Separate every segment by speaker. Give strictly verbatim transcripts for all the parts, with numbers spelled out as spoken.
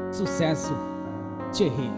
Speaker 1: Sucesso, Thierry.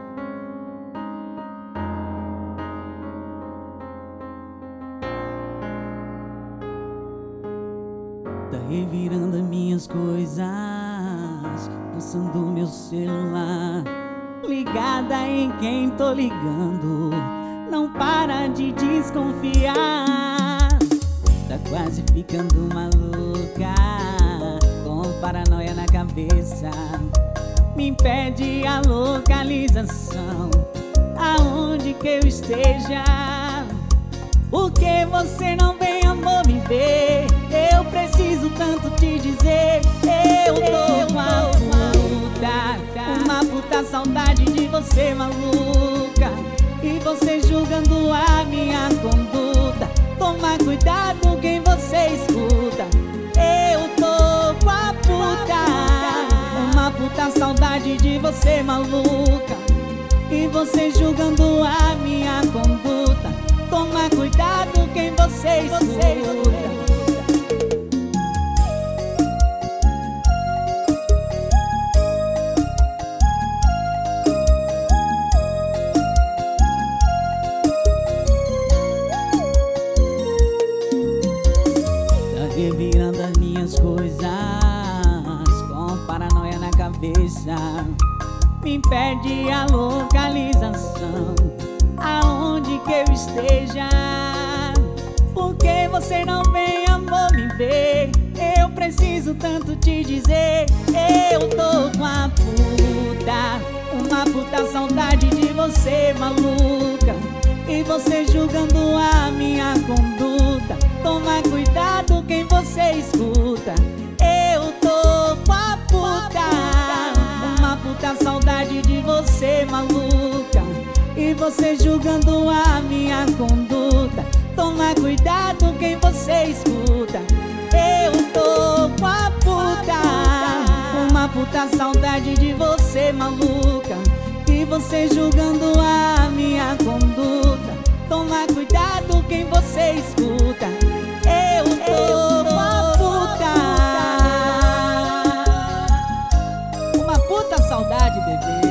Speaker 1: Tá revirando as minhas coisas, pulsando meu celular, ligada em quem tô ligando, não para de desconfiar. Tá quase ficando maluca, com paranoia na cabeça, me impede a localização, aonde que eu esteja. Por que você não vem, amor, me ver? Eu preciso tanto te dizer. Eu tô com a puta, uma puta saudade de você, maluca, e você julgando a minha conduta. Toma cuidado quem você escuta. Eu tô com a puta, uma puta saudade de você, maluca, e você julgando a minha conduta. Toma cuidado quem você escuta. Revirando as minhas coisas, com paranoia na cabeça, me impede a localização, aonde que eu esteja. Por que você não vem, amor, me ver? Eu preciso tanto te dizer. Eu tô com a puta, uma puta saudade de você, maluca, e você julgando a minha conduta. Toma cuidado quem você escuta. Eu tô com a puta, uma puta saudade de você, maluca, e você julgando a minha conduta. Toma cuidado quem você escuta. Eu tô com a puta, uma puta saudade de você, maluca, e você julgando a minha conduta. Toma cuidado quem você escuta. Eu tô com a puta, uma puta saudade, bebê.